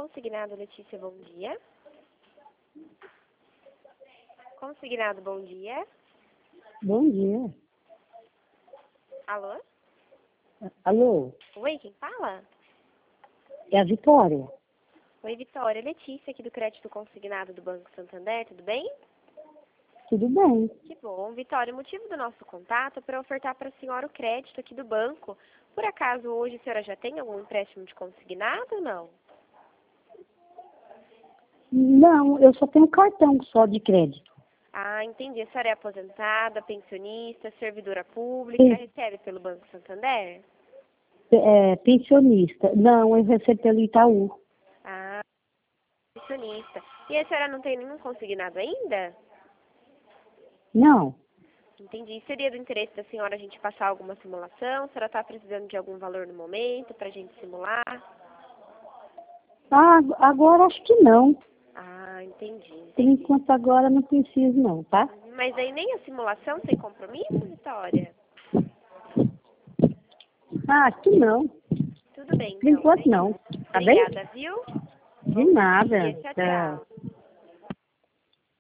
Consignado, Letícia, bom dia. Consignado, bom dia. Bom dia. Alô? Alô, Oi, quem fala? é a Vitória. Oi, Vitória. Letícia, aqui do Crédito Consignado do Banco Santander, tudo bem? Tudo bem? Que bom. Vitória, o motivo do nosso contato é para ofertar para a senhora o crédito aqui do banco. Por acaso, hoje a senhora já tem algum empréstimo de consignado ou não? Não, eu só tenho cartão só de crédito. Ah, entendi. A senhora é aposentada, pensionista, servidora pública, Sim. recebe pelo Banco Santander? Pensionista. Não, eu recebo pelo Itaú. Ah, pensionista. E a senhora não tem nenhum consignado ainda? Não. Entendi. Seria do interesse da senhora a gente passar alguma simulação? A senhora está precisando de algum valor no momento para a gente simular? Ah, agora acho que não. Ah, entendi, Por entendi. enquanto agora não preciso não, tá? Mas aí nem a simulação sem compromisso, Vitória? Ah, acho que não. Tudo bem, Por então. enquanto não. Tá bem? Obrigada, viu? De Bom dia. nada. Tchau, Tchau. tchau.